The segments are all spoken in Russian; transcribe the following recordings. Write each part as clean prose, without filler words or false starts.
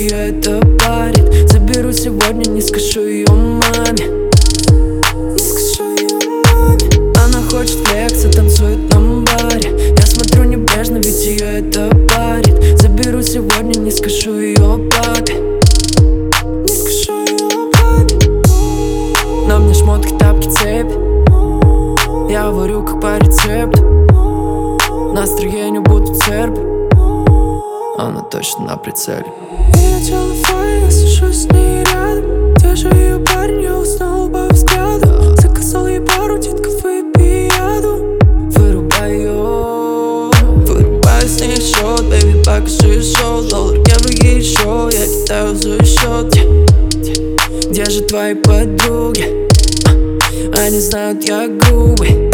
ее это парит. Заберу сегодня, не скажу ее маме. Не скажу ее маме. Она хочет флекса, танцует на баре. Я смотрю небрежно, ведь ее это парит. Заберу сегодня, не скажу ее папе. Не скажу ее папе. На мне шмотки, тапки, цепь. Я варю как по рецепту. Настроение будто церб. Она точно на прицеле. Ее тело фаер, я сижу с ней рядом. Держу ее парень, я уснул по взгляду. Заказал ей пару титков, выпей яду. Вырубаю с ней счет, бэйби, покажи шоу. $1 евро еще, я кидаю за счет. Где же твои подруги? Они знают, я грубый.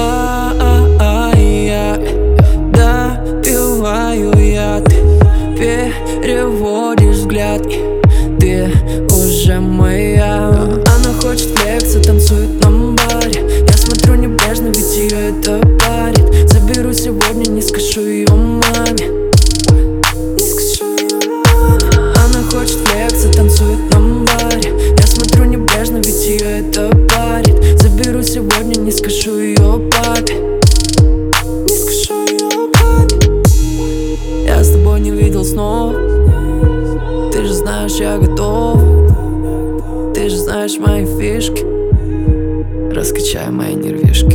Я допиваю яд. Переводишь взгляд, и ты уже моя. Она хочет флекса, танцует на баре. Я смотрю небрежно, ведь ее это парит. Заберу сегодня, не скажу ее маме. Не скажу ее маме. Она хочет флекса, танцует на баре. Я смотрю небрежно, ведь ее это парит. Заберу сегодня, не скажу ее папе. Не скажу ее папе. Я с тобой не видел снов. Ты же знаешь, я готов. Ты же знаешь мои фишки. Раскачай мои нервишки.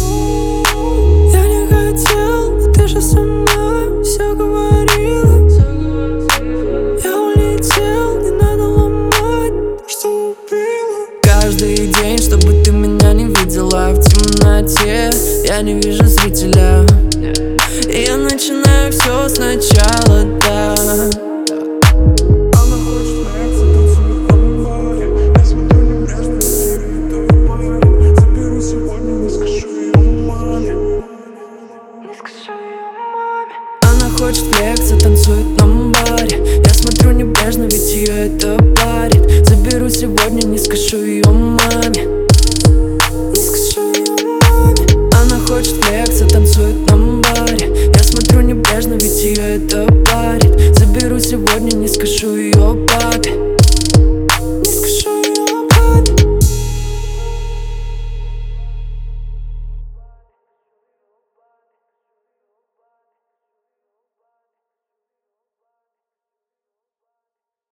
Я не хотел, но ты же сама все говорила. Я улетел, не надо ломать, что убила. Каждый день, чтобы ты меня не видела в темноте. Я не вижу зрителя, и я начинаю все сначала, да. Она хочет флекса, танцует на баре. Я смотрю небрежно, ведь ее это парит. Заберу сегодня, не скажу ее маме. Не скажу ее маме. Она хочет флекса, танцует на баре. Я смотрю небрежно, ведь ее это парит. Заберу сегодня, не скажу ее маме. Не скажу ее маме. Она хочет флекса, танцует на баре. Я смотрю небрежно, ведь ее это парит. Заберу сегодня, не скажу ее папе.